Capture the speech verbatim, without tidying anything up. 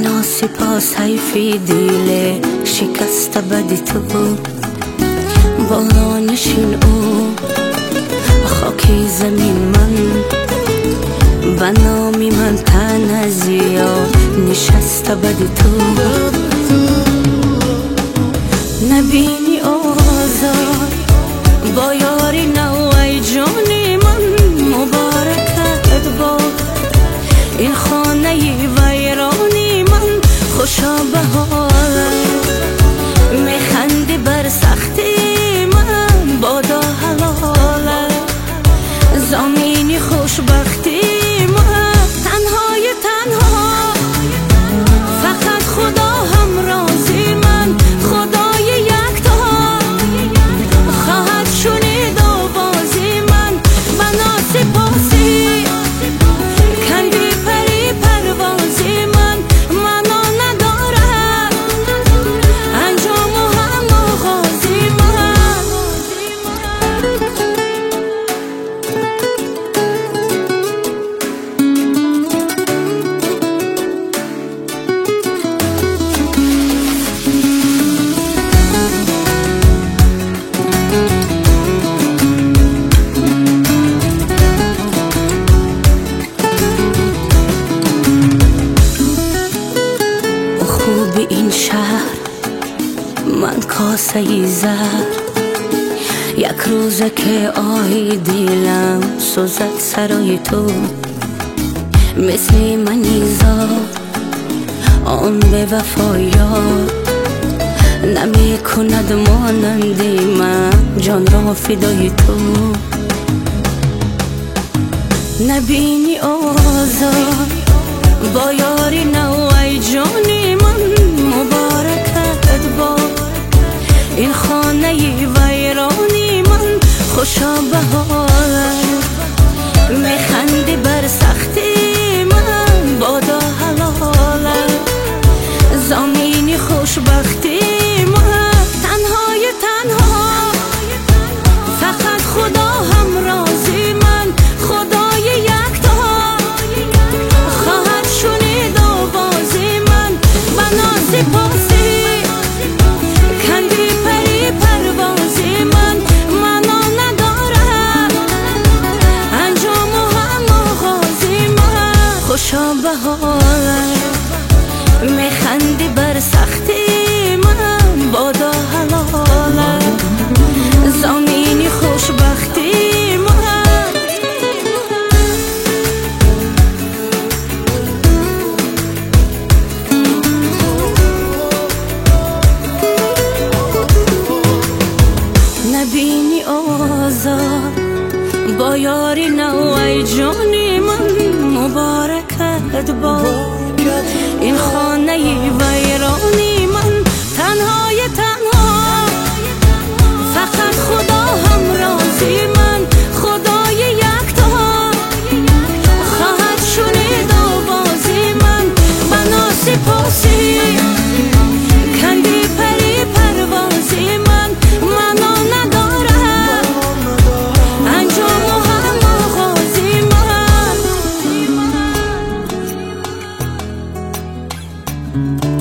ناسپاس حیفی دیله شکست بدی تو بالا نشین او خاکی زمین من بنامی من تنزیا نشست بدی تو نبینی آزار با یاری نوای جانی من مبارکت با این خانه ویرانی من خوشا به حالت میخندی بر سختی من بادا حلالت زمینی خوشبختی من تنهای تنها فقط خدا هم رازی من خدای یکتا خواهد شنید آوازی من بنا سپاسی کندی پری پروازی من منو ندارد انجام و هم آغازی من خوب این شهر من کاسه ای زر یک روزه که آهی دیلم سوزد سرای تو مثل منیزا آن به وفایار نمی کند مانندی من جان را فدای تو نبینی آزار با یاری نوای جانی من مبارکت با این خانه ویرانی من خوشا به حالت میخندی بر سختی من بادا حلالت زمینی خوشبختی من تنهای تنها فقط خدا هم رازی من خدای یکتا خواهد شنید آوازی من بنا سپاسی کندی پری پروازی من منو ندارد انجام و هم آغازی من خوشا به حالت میخندی بر سختی من بادا حلالت زمینی خوشبختی من نبینی آزار با یاری نوای جانی من مبارکت با این خانه ویرانی من تنهای تنها فقط خدا هم رازی من خدای یکتا خواهد شنید آوازی من بنا سپاسی کندی پری پروازی من منو ندارد انجام و هم آغازی من